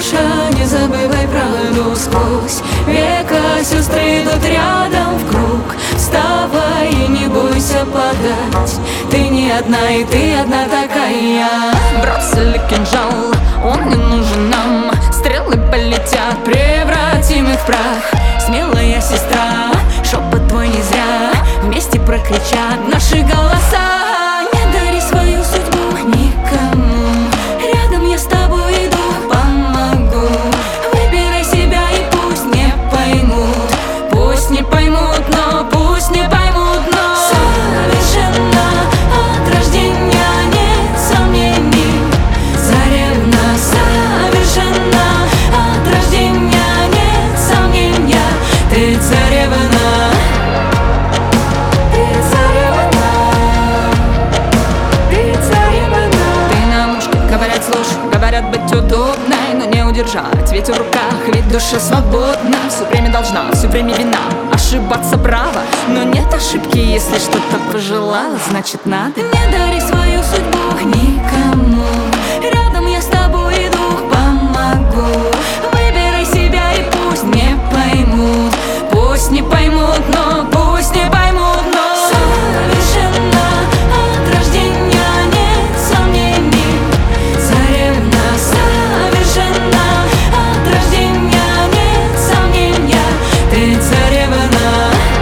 Миша, не забывай правду сквозь века. Сестры идут рядом в круг. Вставай и не бойся падать. Ты не одна, и ты одна такая. Бросили кинжал, он не нужен нам. Стрелы полетят, превратим их в прах. смелая сестра, шепот твой не зря вместе прокричат наши голоса. Не дари свою судьбу никому. Рядом я с тобой иду, помогу. Выбирай себя и пусть не поймут. Пусть не поймут, но пусть не поймут, но совершенно от рождения нет сомнений. Царевна совершенно от рождения нет сомнения. Ты царевна. Говорят, быть удобной, но не удержать. Ведь в руках, ведь душа свободна. Все время должна, все время вина. Ошибаться право, но нет ошибки. Если что-то пожелала, значит надо. Не дари свою судьбу никому. Рядом я с тобой иду, помогу. Выбирай себя и пусть не поймут. Пусть не поймут, но пусть не поймут, но совершенно от рождения нет сомнений. Царевна совершенно от рождения нет сомнения. Ты царевна.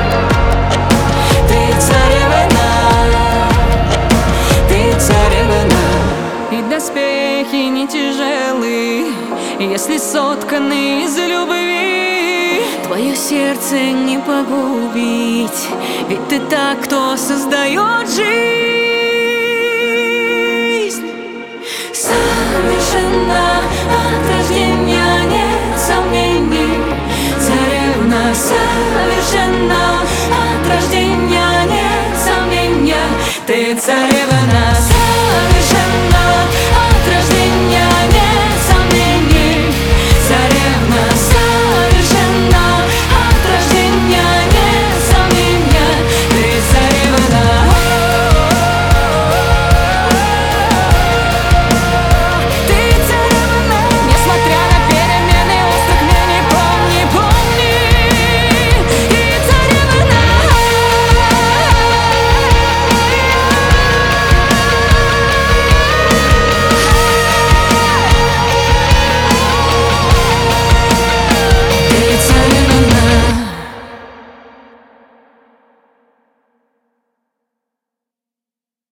Ты царевна. Ты царевна. И доспехи не тяжелы, если сотканы из любви. Твое сердце не погубить, ведь ты так, кто создает жизнь. Совершенно от